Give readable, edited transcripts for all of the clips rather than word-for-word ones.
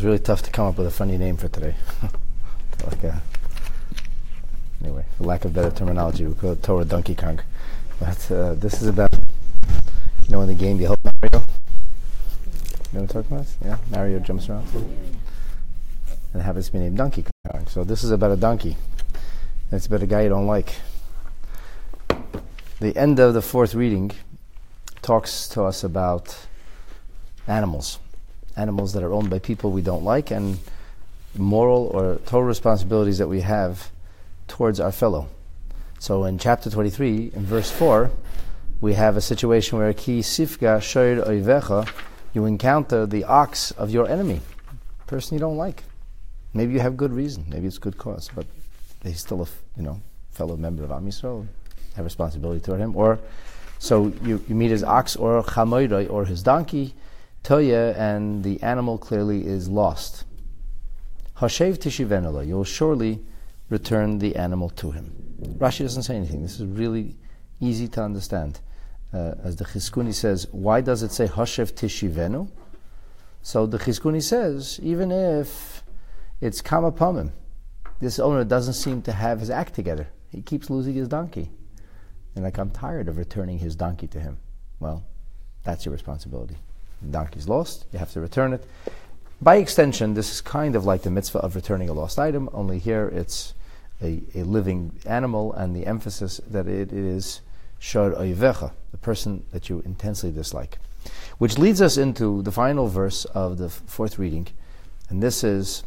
was really tough to come up with a funny name for today. Anyway, for lack of better terminology, we call it Torah Donkey Kong. But this is about, in the game, you help Mario? You know what I'm talking about? Yeah, Mario jumps around. And it happens to be named Donkey Kong. So this is about a donkey. And it's about a guy you don't like. The end of the fourth reading talks to us about animals that are owned by people we don't like, and moral or Torah responsibilities that we have towards our fellow. So in chapter 23, in verse 4, we have a situation where ki sifga shoir oivecha, you encounter the ox of your enemy, person you don't like. Maybe you have good reason, maybe it's good cause, but he's still a fellow member of Am Yisrael, have responsibility toward him. Or so you meet his ox or chamoiroi or his donkey, toya, and the animal clearly is lost. Hashev tishivenelo, you'll surely return the animal to him. Rashi doesn't say anything. This is really easy to understand. As the Chizkuni says, why does it say Hashev tishivenu? So the Chizkuni says, even if it's kama pamim, this owner doesn't seem to have his act together. He keeps losing his donkey. And I'm tired of returning his donkey to him. Well, that's your responsibility. The donkey's lost, you have to return it. By extension, this is kind of like the mitzvah of returning a lost item, only here it's a living animal, and the emphasis that it is shor oivecha, the person that you intensely dislike. Which leads us into the final verse of the fourth reading, and this is,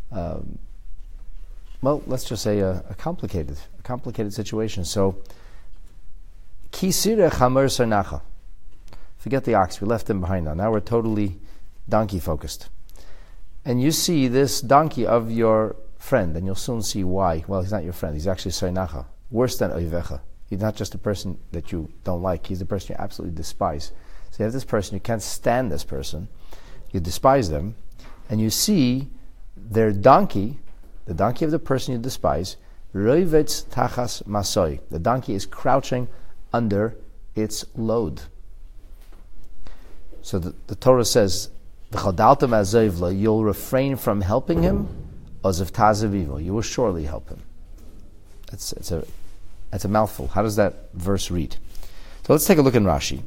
let's just say a complicated situation. So, ki sireh chamer sarnacha. Forget the ox, we left him behind now we're totally donkey focused. And you see this donkey of your friend, and you'll soon see why. Well, he's not your friend, he's actually sarnacha, worse than oivecha. He's not just a person that you don't like, he's the person you absolutely despise. So you have this person, you can't stand this person, you despise them, and you see their donkey, the donkey of the person you despise, roivetz tachas masoi. The donkey is crouching under its load. So the Torah says, you'll refrain from helping him, ozav tazavivo, you will surely help him. That's a mouthful. How does that verse read? So let's take a look in Rashi.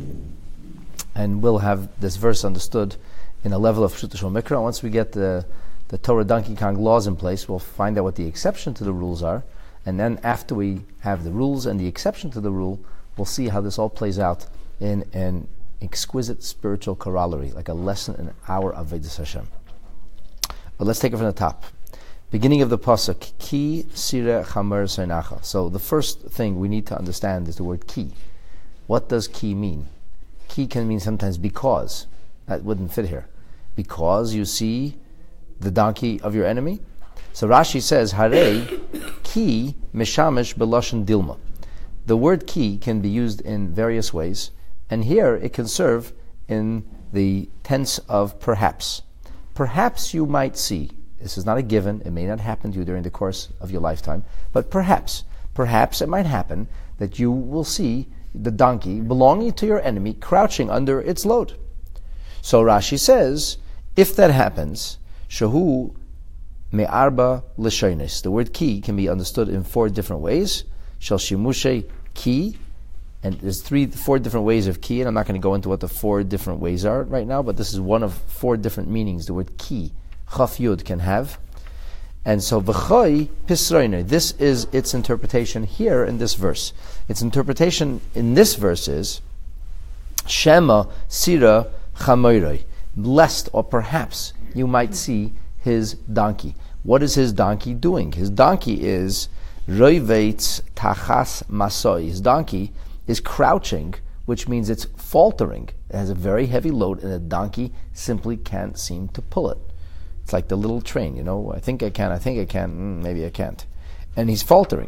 And we'll have this verse understood in a level of Pshuta Shel Mikra. Once we get the Torah Donkey Kong laws in place, we'll find out what the exception to the rules are. And then after we have the rules and the exception to the rule, we'll see how this all plays out in an exquisite spiritual corollary, like a lesson in our Avodas Hashem. But let's take it from the top. Beginning of the pasuk, ki sireh chamer sarnacha. So the first thing we need to understand is the word ki. What does ki mean? Ki can mean sometimes because. That wouldn't fit here. Because you see the donkey of your enemy. So Rashi says, Hare ki mishamish belashon dilma. The word ki can be used in various ways, and here it can serve in the tense of perhaps. Perhaps you might see, this is not a given, it may not happen to you during the course of your lifetime, but perhaps it might happen that you will see the donkey belonging to your enemy crouching under its load. So Rashi says, if that happens, shahu me'arba l'shonis. The word ki can be understood in 4 different ways. Shel shimushe ki, and there's 4 different ways of ki, and I'm not going to go into what the 4 different ways are right now, but this is one of 4 different meanings the word ki, chaf yud, can have. And so v'choi pisroiner, this is its interpretation here in this verse. Its interpretation in this verse is shema sira chamoiroi, lest or perhaps you might see his donkey. What is his donkey doing? His donkey is roivetz tachas masoi. His donkey is crouching, which means it's faltering. It has a very heavy load, and the donkey simply can't seem to pull it. It's like the little train, I think I can, maybe I can't. And he's faltering.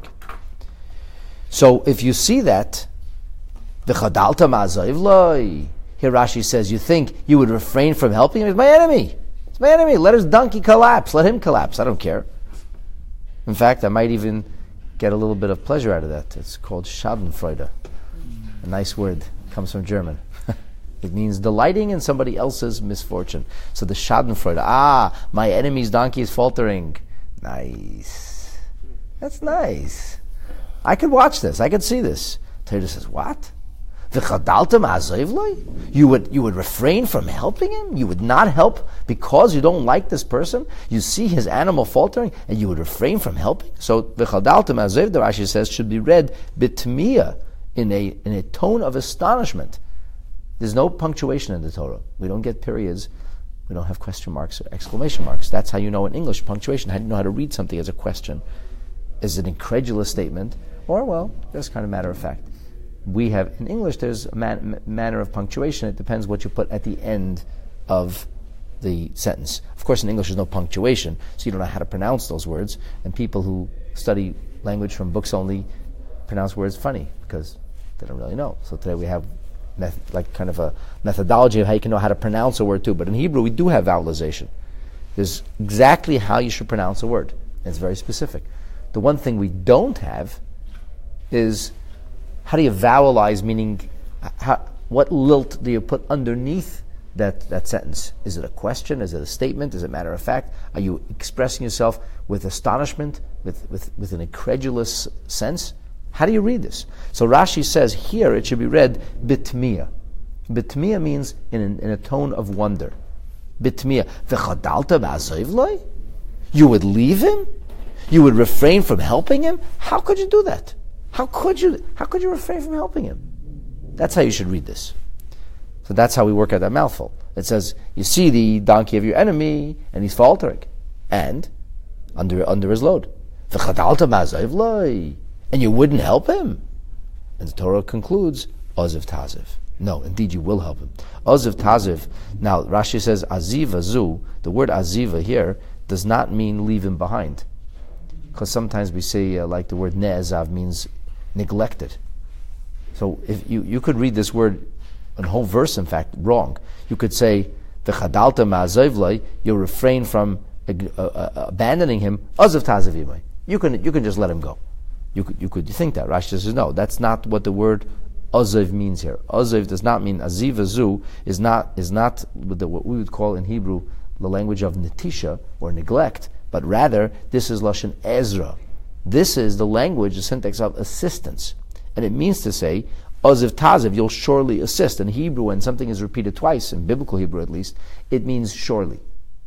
So if you see that, v'chadalta ma'azoiv loi, here Rashi says, you think you would refrain from helping him? It's my enemy. Let his donkey collapse. Let him collapse. I don't care. In fact, I might even get a little bit of pleasure out of that. It's called Schadenfreude. A nice word. Comes from German. It means delighting in somebody else's misfortune. So the Schadenfreude, my enemy's donkey is faltering. Nice. That's nice. I could watch this. I could see this. Torah says, what? You would refrain from helping him? You would not help because you don't like this person? You see his animal faltering and you would refrain from helping? So v'chadaltem azoiv, the Rashi says, should be read bitmiya, in a tone of astonishment. There's no punctuation in the Torah. We don't get periods. We don't have question marks or exclamation marks. That's how you know in English punctuation. How do you know how to read something as a question? As an incredulous statement, or, well, just kind of matter of fact. We have, in English, there's a manner of punctuation. It depends what you put at the end of the sentence. Of course, in English, there's no punctuation, so you don't know how to pronounce those words. And people who study language from books only pronounce words funny because they don't really know. So today we have kind of a methodology of how you can know how to pronounce a word too. But in Hebrew, we do have vowelization. There's exactly how you should pronounce a word. And it's very specific. The one thing we don't have is how do you vowelize, meaning what lilt do you put underneath that sentence? Is it a question? Is it a statement? Is it matter of fact? Are you expressing yourself with astonishment, with an incredulous sense? How do you read this? So Rashi says here it should be read bitmiya. Bitmiya means in a tone of wonder. Bitmiya. V'chadalta b'azoivloi? You would leave him? You would refrain from helping him? How could you do that? How could you refrain from helping him? That's how you should read this. So that's how we work out that mouthful. It says, you see the donkey of your enemy, and he's faltering, and under his load. V'chadalta b'azoivloi? And you wouldn't help him? And the Torah concludes, Oziv Taziv. No, indeed you will help him. Oziv Taziv. Now, Rashi says, Aziva zu. The word Aziva here does not mean leave him behind. Because sometimes we say, like the word Ne'ezav means neglected. So if you could read this word, a whole verse in fact, wrong. You could say, V'chadalta ma'azivlai, you'll refrain from abandoning him, Oziv Taziv imay. You can just let him go. You think that. Rashi says, no, that's not what the word Oziv means here. Oziv does not mean Aziva zu, is not what we would call in Hebrew the language of netisha or neglect, but rather this is Lashon Ezra. This is the language, the syntax of assistance. And it means to say, Oziv Taziv, you'll surely assist. In Hebrew, when something is repeated twice, in biblical Hebrew at least, it means surely.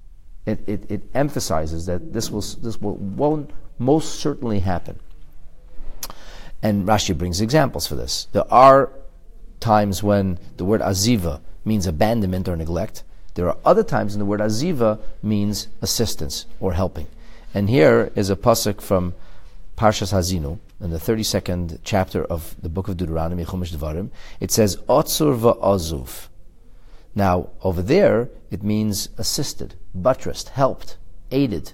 It emphasizes that this won't most certainly happen. And Rashi brings examples for this. There are times when the word aziva means abandonment or neglect. There are other times when the word aziva means assistance or helping. And here is a pasuk from Parshas Hazinu, in the 32nd chapter of the book of Deuteronomy, Chumash Devarim. It says, Otzur va'azuv. Now, over there, it means assisted, buttressed, helped, aided.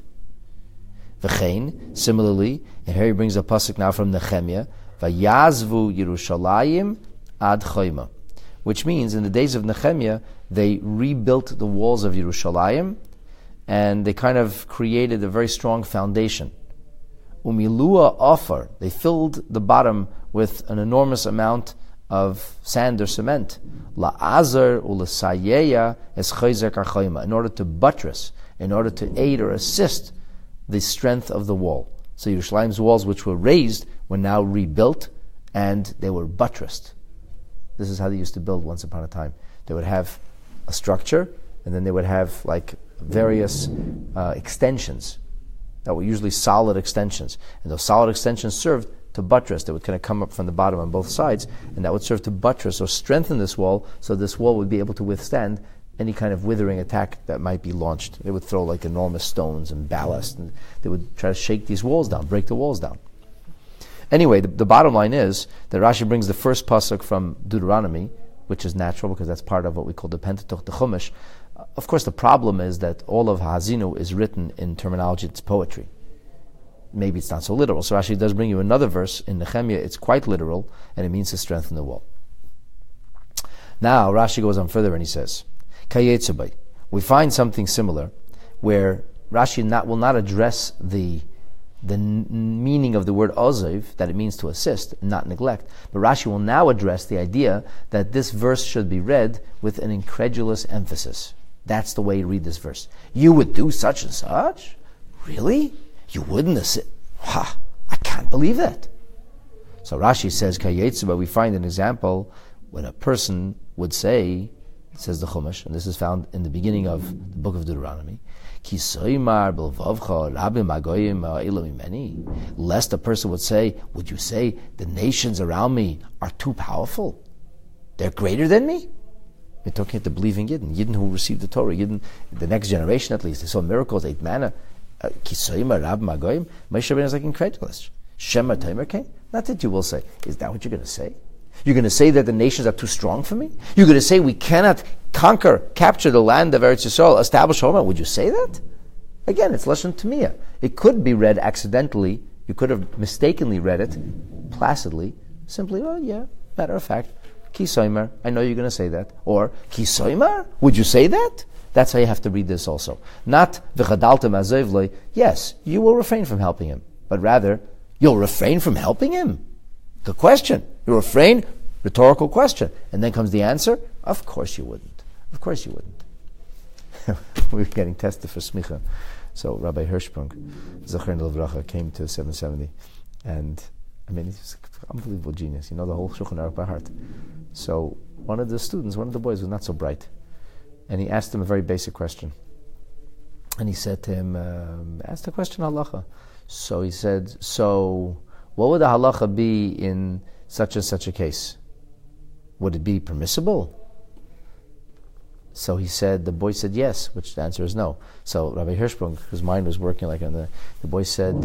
V'chein, similarly, and here he brings a pasuk now from Nehemiah, Vayazvu Yerushalayim ad Choyma, which means in the days of Nehemiah, they rebuilt the walls of Yerushalayim, and they kind of created a very strong foundation. Umilua offer, they filled the bottom with an enormous amount of sand or cement. La'azar u'lesayeya es chayzek archoyma, in order to buttress, in order to aid or assist the strength of the wall. So Yerushalayim's walls, which were raised, were now rebuilt, and they were buttressed. This is how they used to build once upon a time. They would have a structure, and then they would have like various extensions that were usually solid extensions. And those solid extensions served to buttress. They would kind of come up from the bottom on both sides, and that would serve to buttress or strengthen this wall, so this wall would be able to withstand any kind of withering attack that might be launched. They would throw like enormous stones and ballast, and they would try to shake these walls down, break the walls down. Anyway, the bottom line is that Rashi brings the first pasuk from Deuteronomy, which is natural because that's part of what we call the Pentateuch, the Chumash. Of course, the problem is that all of Hazinu is written in terminology that's poetry. Maybe it's not so literal. So Rashi does bring you another verse in Nehemiah. It's quite literal, and it means to strengthen the wall. Now, Rashi goes on further and he says, Kayetsubai. We find something similar where Rashi will not address the the meaning of the word oziv, that it means to assist, not neglect. But Rashi will now address the idea that this verse should be read with an incredulous emphasis. That's the way you read this verse. You would do such and such? Really? You wouldn't assist? Ha! I can't believe that. So Rashi says, Kayetsuba, we find an example when a person would say, says the Chumash, and this is found in the beginning of the book of Deuteronomy, lest a person would say, would you say the nations around me are too powerful? They're greater than me? You're talking to believing Yidden who received the Torah, Yidden, the next generation at least, they saw miracles, ate manna. Moshe Rabbeinu is like incredulous. Shema Tamer came? Not that you will say. Is that what you're going to say? You're going to say that the nations are too strong for me? You're going to say we cannot capture the land of Eretz Yisrael, establish Homa? Would you say that? Again, it's Lashon Tamiyah. It could be read accidentally. You could have mistakenly read it placidly. Simply, oh yeah, matter of fact, Ki Soimer, I know you're going to say that. Or, Ki Soimer? Would you say that? That's how you have to read this also. Not, V'chadaltem azevloi, yes, you will refrain from helping him. But rather, you'll refrain from helping him? The question. You refrain, rhetorical question. And then comes the answer, of course you wouldn't. Of course you wouldn't. We were getting tested for smicha. So Rabbi Hirschsprung, Zacher Levracha, came to 770. And, I mean, he's an unbelievable genius. You know the whole Shulchan Aruch by heart. So one of the boys was not so bright. And he asked him a very basic question. And he said to him, ask the question halacha. So he said, so what would the halacha be in such and such a case? Would it be permissible? So he said, the boy said yes, which the answer is no. So Rabbi Hirschsprung, whose mind was working like on the boy said,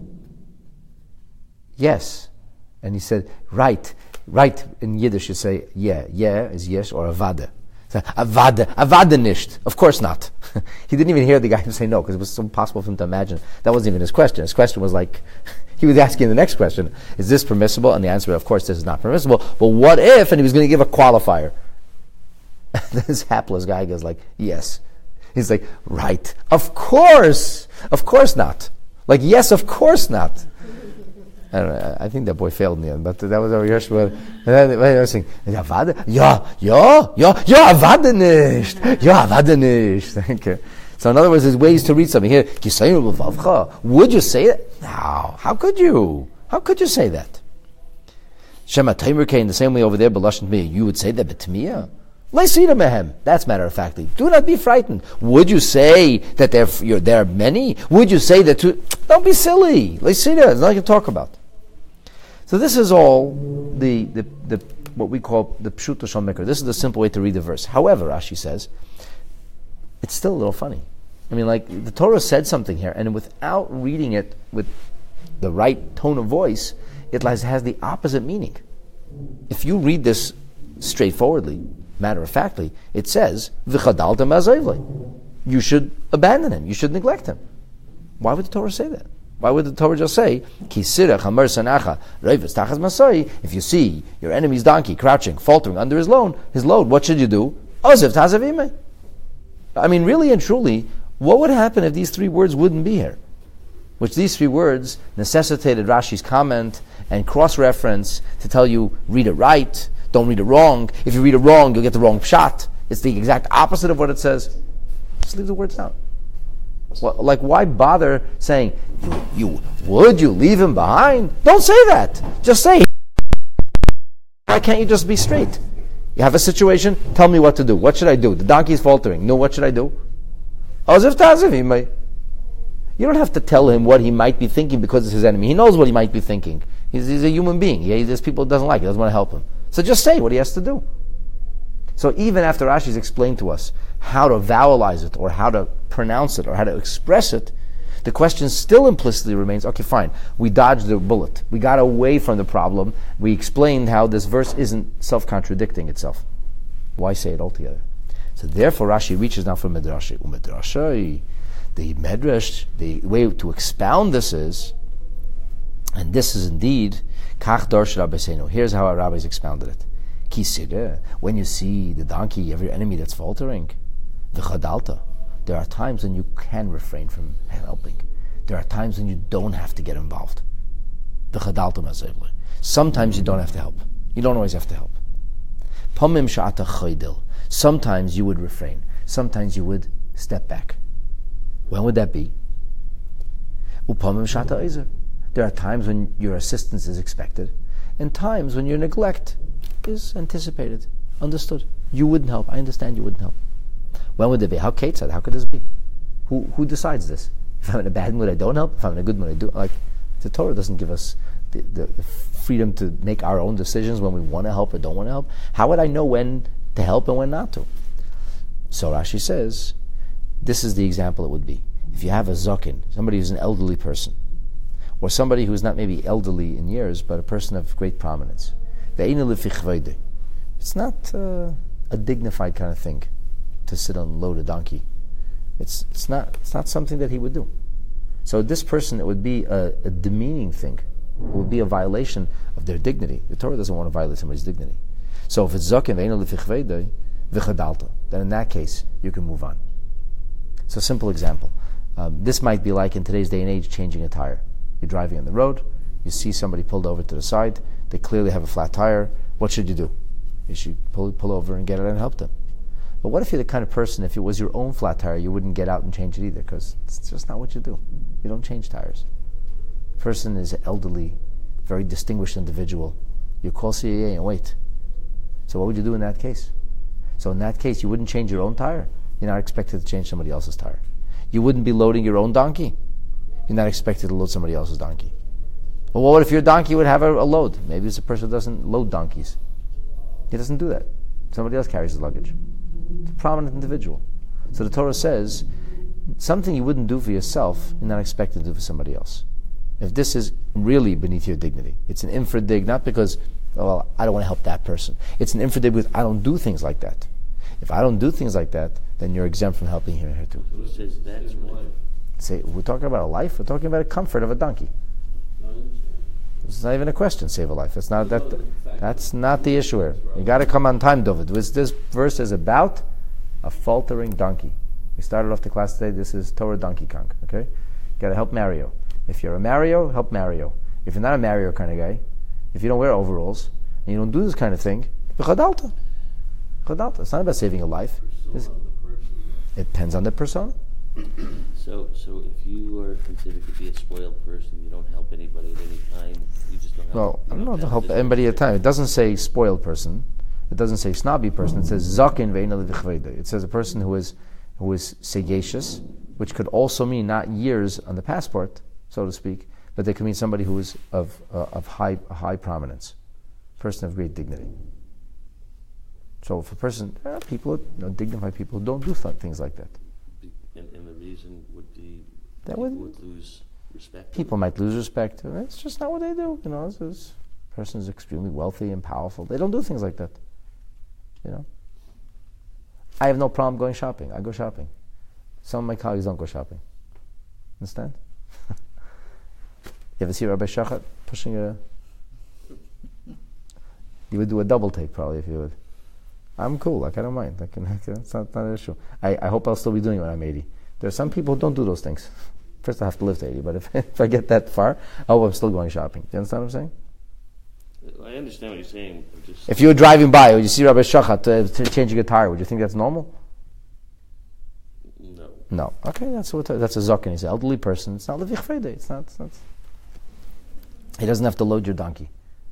yes. And he said, right. In Yiddish you say, yeah is yes, or avada. So, avada nisht. Of course not. He didn't even hear the guy say no, because it was so impossible for him to imagine. That wasn't even his question. His question was like, he was asking the next question, is this permissible? And the answer, of course, this is not permissible. But what if? And he was going to give a qualifier. This hapless guy goes like, yes. He's like, right. Of course not. Like, yes, of course not. I don't know, I think that boy failed in the end, but that was over here. And then I was saying, avada nicht. Okay. So in other words, there's ways to read something. Here, would you say that? No. How could you? How could you say that? Shema Tamer in the same way over there, B'lashon Tamiyah, you would say that B'Tamiyah? Leisida mehem. That's matter of factly. Do not be frightened. Would you say that there are many? Would you say that? Don't be silly. Leisida is nothing to talk about. So this is all the what we call the Pshuto Shal Mikra. This is the simple way to read the verse. However, Rashi says, it's still a little funny. I mean, like, the Torah said something here, and without reading it with the right tone of voice, it has the opposite meaning. If you read this straightforwardly, matter of factly, it says, V'chadaltem azevloi. You should abandon him. You should neglect him. Why would the Torah say that? Why would the Torah just say, if you see your enemy's donkey crouching, faltering under his load, what should you do? I mean, really and truly, what would happen if these three words wouldn't be here? Which these three words necessitated Rashi's comment and cross-reference to tell you, read it right, don't read it wrong. If you read it wrong, you'll get the wrong pshat. It's the exact opposite of what it says. Just leave the words out. Well, like, why bother saying, would you leave him behind? Don't say that. Just say, why can't you just be straight? You have a situation, tell me what to do. What should I do? The donkey is faltering. No, what should I do? You don't have to tell him what he might be thinking because it's his enemy. He knows what he might be thinking. He's a human being. There's people who doesn't like it, doesn't want to help him. So just say what he has to do. So even after Rashi's explained to us how to vowelize it, or how to pronounce it, or how to express it, the question still implicitly remains, okay, fine, we dodged the bullet. We got away from the problem. We explained how this verse isn't self-contradicting itself. Why say it altogether? So therefore Rashi reaches now for Midrashi. Umidrashi, the Medrash, the way to expound this is, and this is indeed, Kach Darsh Rabbeinu. Here's how our rabbis expounded it. Kisire, when you see the donkey, you have your enemy that's faltering. V'chadalta, there are times when you can refrain from helping. There are times when you don't have to get involved. Sometimes you don't have to help. You don't always have to help. Sometimes you would refrain. Sometimes you would step back. When would that be? There are times when your assistance is expected, and times when your neglect is anticipated, understood. You wouldn't help. I understand you wouldn't help. When would it be? How could this be? Who decides this? If I'm in a bad mood, I don't help. If I'm in a good mood, I do. Like, the Torah doesn't give us the freedom to make our own decisions when we want to help or don't want to help. How would I know when to help and when not to? So Rashi says, this is the example it would be. If you have a zaken, somebody who's an elderly person, or somebody who's not maybe elderly in years, but a person of great prominence. It's not a dignified kind of thing to sit and load a donkey. It's not something that he would do. So this person, it would be a demeaning thing. It would be a violation of their dignity. The Torah doesn't want to violate somebody's dignity. So if it's zaken then in that case you can move on. So simple example. This might be like in today's day and age changing a tire. You're driving on the road, you see somebody pulled over to the side, they clearly have a flat tire. What should you do? You should pull over and get it and help them. But what if you're the kind of person, if it was your own flat tire, you wouldn't get out and change it either, because it's just not what you do. You don't change tires. The person is an elderly, very distinguished individual. You call CAA and wait. So what would you do in that case? So in that case, you wouldn't change your own tire. You're not expected to change somebody else's tire. You wouldn't be loading your own donkey. You're not expected to load somebody else's donkey. Well, what if your donkey would have a load? Maybe it's a person who doesn't load donkeys. He doesn't do that. Somebody else carries the luggage. It's a prominent individual. So the Torah says, something you wouldn't do for yourself, you're not expected to do for somebody else. If this is really beneath your dignity, it's an infradig, not because, well, I don't want to help that person. It's an infradig because I don't do things like that. If I don't do things like that, then you're exempt from helping here and here too. Who says that's right? Say, we're talking about a life. We're talking about a comfort of a donkey. It's not even a question. Save a life. That's not that. That's not the issue here. You got to come on time, David. This verse is about a faltering donkey. We started off the class today. This is Torah Donkey Kong. Okay, you got to help Mario. If you're a Mario, help Mario. If you're not a Mario kind of guy, if you don't wear overalls and you don't do this kind of thing, chadalta. It's not about saving a life. It depends on the persona. So if you are considered to be a spoiled person, you don't help anybody at any time, you just don't help. Well, I don't know to help anybody at a time. It doesn't say spoiled person. It doesn't say snobby person. It says zaken ve'ena levichvede. It says a person who is sagacious, which could also mean not years on the passport, so to speak, but they could mean somebody who is of high prominence, person of great dignity. So if a person, people, dignified people who don't do things like that. And the reason would be that people would lose respect. People might lose respect. It's just not what they do. This person is extremely wealthy and powerful. They don't do things like that. I have no problem going shopping. I go shopping. Some of my colleagues don't go shopping. Understand? You ever see Rabbi Shachat pushing a... You would do a double take probably if you would. I'm cool. I don't mind. It's not an issue. I hope I'll still be doing it when I'm 80. There are some people who don't do those things. First I have to live to 80, but if I get that far, I hope I'm still going shopping. Do you understand what I'm saying? I understand what you're saying. If you were driving by, would you see Rabbi Shachat changing a tire? Would you think that's normal? No. Okay, that's a zaken. He's an elderly person. It's not levich fede. It's not. He doesn't have to load your donkey.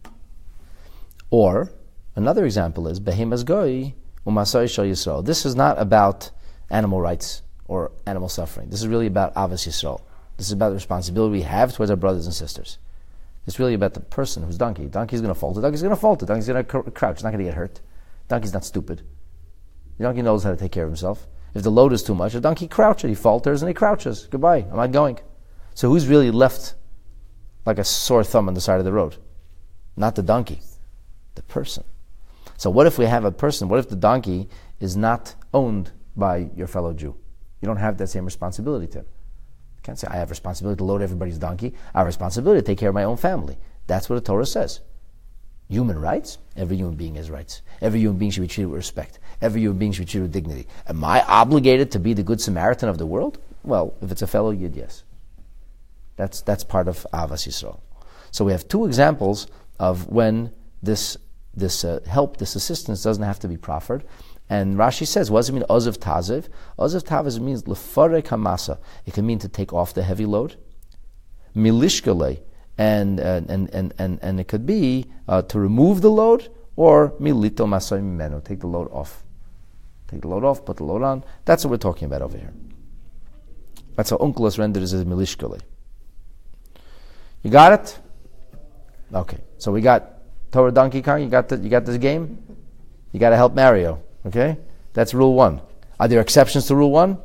Or another example is behemas goy umasai shal Yisrael. This is not about animal rights or animal suffering. This is really about avos Yisrael. This is about the responsibility we have towards our brothers and sisters. It's really about the person who's donkey. Donkey's going to fault it. Donkey's going to fault it. Donkey's going to crouch. It's not going to get hurt. Donkey's not stupid. The donkey knows how to take care of himself. If the load is too much, the donkey crouches. He falters and he crouches. Goodbye. I'm not going. So who's really left like a sore thumb on the side of the road? Not the donkey. The person. So what if we have a person? What if the donkey is not owned by your fellow Jew? You don't have that same responsibility to him. You can't say, I have responsibility to load everybody's donkey. I have responsibility to take care of my own family. That's what the Torah says. Human rights? Every human being has rights. Every human being should be treated with respect. Every human being should be treated with dignity. Am I obligated to be the good Samaritan of the world? Well, if it's a fellow Yid, yes. That's part of Avas Yisrael. So we have two examples of when this help, this assistance doesn't have to be proffered. And Rashi says, what does it mean, ozav taziv? Ozav taziv means lefarek hamasa. It can mean to take off the heavy load. Milishkale, and it could be to remove the load, or milito masay mimenu, take the load off. Take the load off, put the load on. That's what we're talking about over here. That's how Onkelos renders as milishkale. You got it? Okay. So we got Torah Donkey Kong. You got this game. You got to help Mario. Okay, that's rule 1. Are there exceptions to rule 1?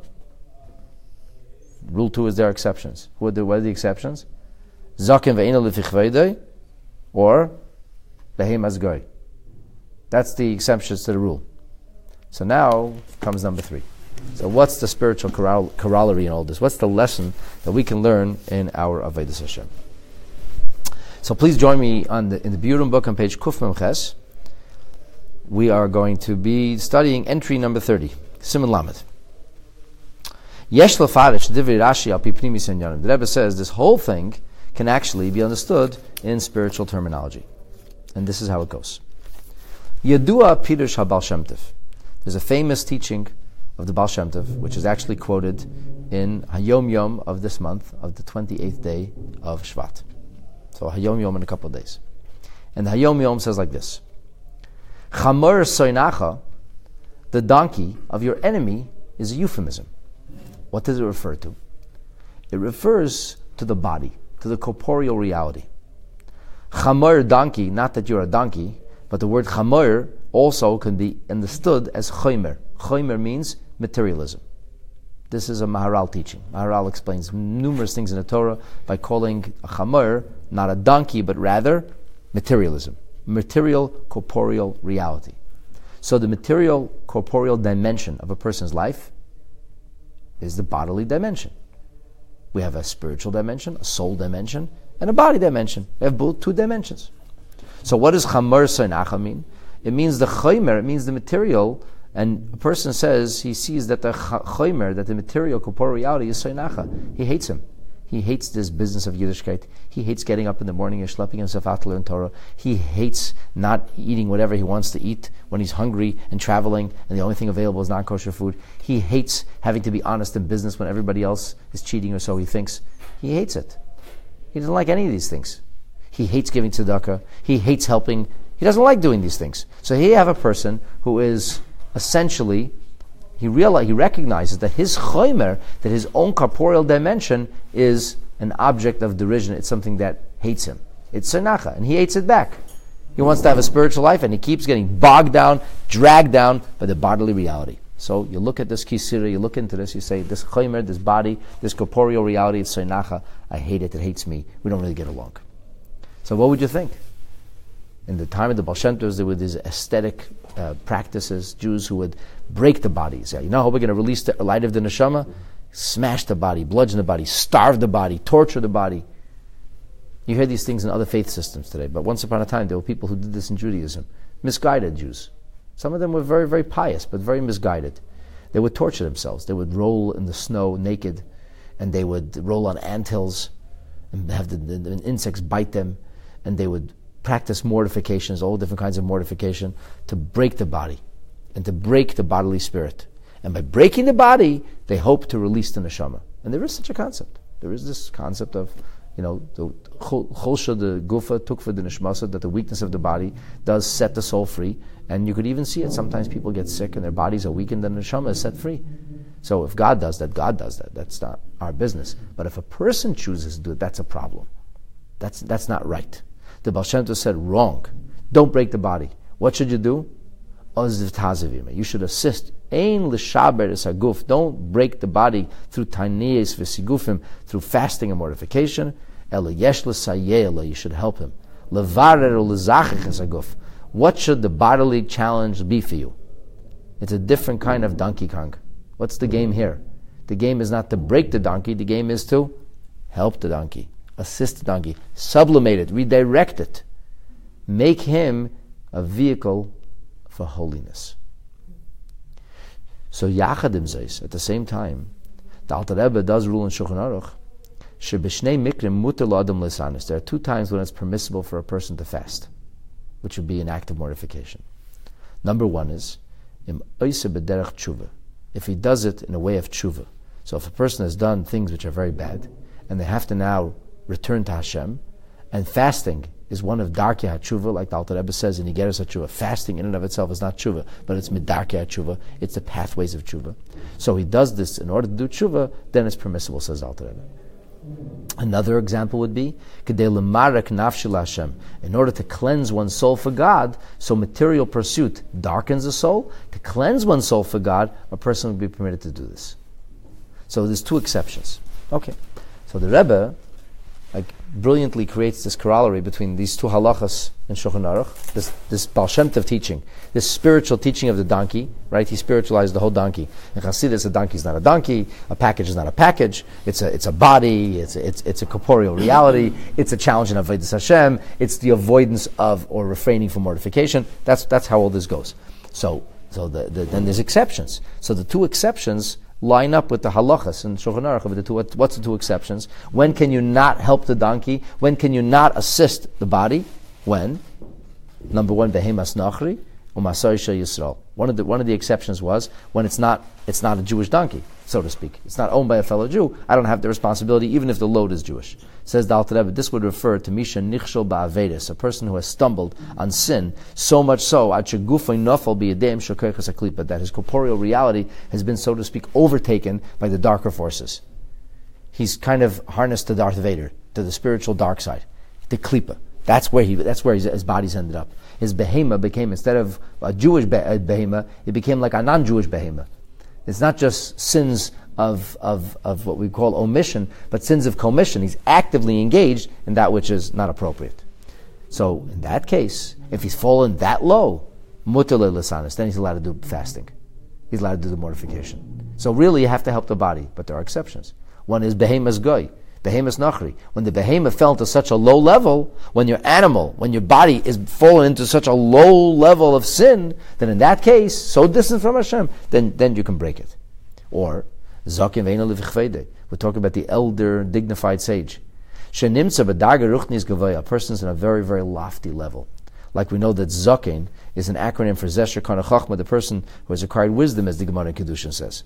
Rule 2 is there are exceptions. What are the exceptions? Zaken ve'ena lefichveidei, or behemas goy. That's the exceptions to the rule. So now comes number 3. So what's the spiritual corollary in all this? What's the lesson that we can learn in our Avodas Hashem? So please join me in the Biurim book on page Kuf Mem Ches. We are going to be studying entry number 30, Siman Lamed. Yesh lefarish divrei Rashi al pi pnimis inyanim. The Rebbe says this whole thing can actually be understood in spiritual terminology. And this is how it goes. Yadua Pirush HaBaal Shem Tov. There's a famous teaching of the Baal Shem Tov, which is actually quoted in Hayom Yom of this month, of the 28th day of Shvat. So Hayom Yom in a couple of days. And the Hayom Yom says like this. Chamor soinacha, the donkey of your enemy, is a euphemism. What does it refer to? It refers to the body, to the corporeal reality. Chamor, donkey, not that you're a donkey, but the word chamor also can be understood as chomer. Chomer means materialism. This is a Maharal teaching. Maharal explains numerous things in the Torah by calling a chamor not a donkey, but rather materialism. Material, corporeal reality. So the material, corporeal dimension of a person's life is the bodily dimension. We have a spiritual dimension, a soul dimension, and a body dimension. We have both 2 dimensions. So what does chamor soinacha mean? It means the chomer, it means the material, and a person says he sees that the chomer, that the material, corporeal reality is soinacha. He hates him. He hates this business of Yiddishkeit. He hates getting up in the morning and schlepping himself out to learn Torah. He hates not eating whatever he wants to eat when he's hungry and traveling, and the only thing available is non-kosher food. He hates having to be honest in business when everybody else is cheating, or so he thinks. He hates it. He doesn't like any of these things. He hates giving tzedakah. He hates helping. He doesn't like doing these things. So here you have a person who is essentially, he recognizes that his chomer, that his own corporeal dimension, is an object of derision. It's something that hates him. It's soinacha, and he hates it back. He wants to have a spiritual life, and he keeps getting bogged down, dragged down by the bodily reality. So you look at this kisira, you look into this, you say, this chomer, this body, this corporeal reality, it's soinacha. I hate it, it hates me. We don't really get along. So what would you think? In the time of the Baal Shem Tovs, there were these aesthetic practices, Jews who would break the body. Say, you know how we're going to release the light of the neshama? Smash the body, bludgeon the body, starve the body, torture the body. You hear these things in other faith systems today, but once upon a time there were people who did this in Judaism. Misguided Jews. Some of them were very, very pious, but very misguided. They would torture themselves. They would roll in the snow naked, and they would roll on anthills, and have the insects bite them, and they would practice mortifications, all different kinds of mortification, to break the body and to break the bodily spirit. And by breaking the body, they hope to release the neshama. And there is such a concept. There is this concept of, the cholsha, the gufa, tuk for the neshmasa, that the weakness of the body does set the soul free. And you could even see it. Sometimes people get sick and their bodies are weakened and the neshama is set free. So if God does that, God does that. That's not our business. But if a person chooses to do it, that's a problem. That's not right. The Baal Shem Tov said, wrong. Don't break the body. What should you do? You should assist. Ein l'shaber es haguf. Don't break the body through taniyes v'sigufim, through fasting and mortification. Ela yesh l'sayeh, you should help him. Levarer l'zachich es haguf. What should the bodily challenge be for you? It's a different kind of Donkey Kong. What's the game here? The game is not to break the donkey. The game is to help the donkey. Assist the donkey, sublimate it, redirect it, make him a vehicle for holiness. So Yachadim says, at the same time, the Alter Rebbe does rule in Shulchan Aruch, Shebishnei mikrim muter l'adam lisanis. There are 2 times when it's permissible for a person to fast, which would be an act of mortification. Number 1 is im oise b'derech tshuva, if he does it in a way of tshuva. So if a person has done things which are very bad, and they have to now return to Hashem, and fasting is one of darkei hatshuva, like the Alter Rebbe says in Igeres HaTshuva. Fasting in and of itself is not tshuva, but it's midarkei hatshuva. It's the pathways of tshuva. So he does this in order to do tshuva, then it's permissible, says Alter Rebbe. Another example would be kedei lemarek nafshi Hashem, in order to cleanse one's soul for God. So material pursuit darkens the soul. To cleanse one's soul for God, a person would be permitted to do this. So there's 2 exceptions. Okay, so the Rebbe brilliantly creates this corollary between these 2 halachas in Shulchan Aruch, this Baal Shem Tov teaching, this spiritual teaching of the donkey, right? He spiritualized the whole donkey. In Chassidus, a donkey is not a donkey, a package is not a package, it's a body, it's a corporeal reality, it's a challenge in Avodas Hashem, it's the avoidance of or refraining from mortification. That's how all this goes. So then there's exceptions. So the 2 exceptions line up with the halachas in Shulchan Aruch of the 2. What's the 2 exceptions? When can you not help the donkey? When can you not assist the body? When? Number 1, behemas nachri u'masai shel Yisrael. One of the exceptions was when it's not a Jewish donkey, so to speak. It's not owned by a fellow Jew. I don't have the responsibility, even if the load is Jewish. Says the Alter Rebbe, this would refer to Misha Nichshol Ba'avedis, a person who has stumbled on sin, so much so, that his corporeal reality has been, so to speak, overtaken by the darker forces. He's kind of harnessed to Darth Vader, to the spiritual dark side, the Klipa. That's where his body's ended up. His behema became, instead of a Jewish behema, it became like a non-Jewish behema. It's not just sins of what we call omission, but sins of commission. He's actively engaged in that which is not appropriate. So in that case, if he's fallen that low, muter le'lisanis, then he's allowed to do fasting. He's allowed to do the mortification. So really you have to help the body, but there are exceptions. One is behemas goy, behemas nachri. When the behema fell to such a low level, when your body is fallen into such a low level of sin, then in that case, so distant from Hashem, then you can break it. Or Zaken ve'ena levichvede. We're talking about the elder, dignified sage. Shenimtza b'darga ruchnis gavaya. A person's in a very, very lofty level. Like we know that Zaken is an acronym for Zesher Kana Chachma, the person who has acquired wisdom, as the Gemara in Kedushin says.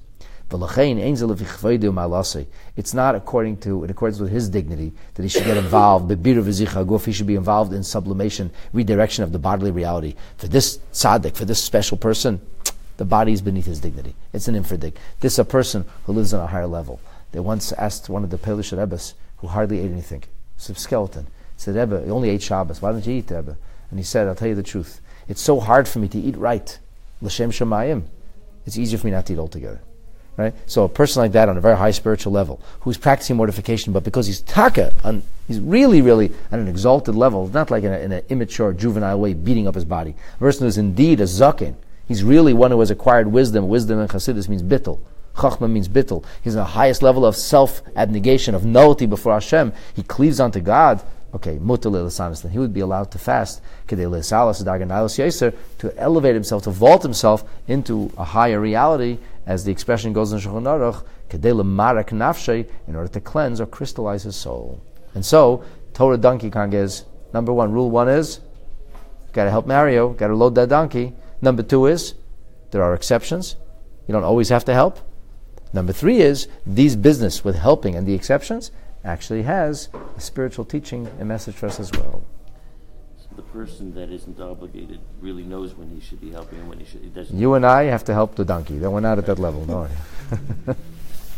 It's not in accordance with his dignity that he should get involved. He should be involved in sublimation, redirection of the bodily reality. For this tzaddik, for this special person, the body is beneath his dignity. It's an infradig. This is a person who lives on a higher level. They once asked one of the Polish Rebbes, who hardly ate anything, it's a skeleton. He said, Rebbe, he only ate Shabbos. Why don't you eat, Rebbe? And he said, I'll tell you the truth. It's so hard for me to eat right. L'shem Shemayim. It's easier for me not to eat altogether. Right? So a person like that on a very high spiritual level, who's practicing mortification, but because he's he's really, really at an exalted level, not like in an immature, juvenile way, beating up his body. A person who's indeed a zaken. He's really one who has acquired wisdom. Wisdom in Chassidus means bittul. Chachma means bittul. He's on the highest level of self-abnegation, of nullity before Hashem. He cleaves onto God. Okay, muter le'lisanis, then he would be allowed to fast to elevate himself, to vault himself into a higher reality, as the expression goes in Shulchan Aruch, in order to cleanse or crystallize his soul. And so, Torah donkey kong is, number 1, rule 1 is, got to help Mario, got to load that donkey. Number 2 is, there are exceptions. You don't always have to help. Number 3 is, these business with helping and the exceptions actually has a spiritual teaching, a message for us as well. So the person that isn't obligated really knows when he should be helping and when he doesn't. You and I have to help the donkey. We're not at that level, no.